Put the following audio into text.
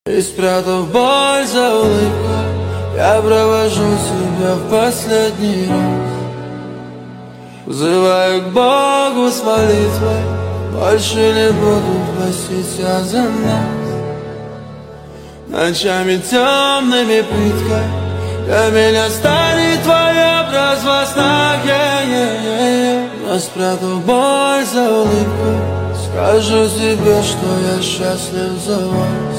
И спрятав боль за улыбкой, я провожу тебя в последний раз. Взываю к Богу с молитвой, больше не буду просить я за нас. Ночами темными пыткой для меня станет твой образ во снах. Но спрятав боль за улыбкой, скажу тебе, что я счастлив за вас.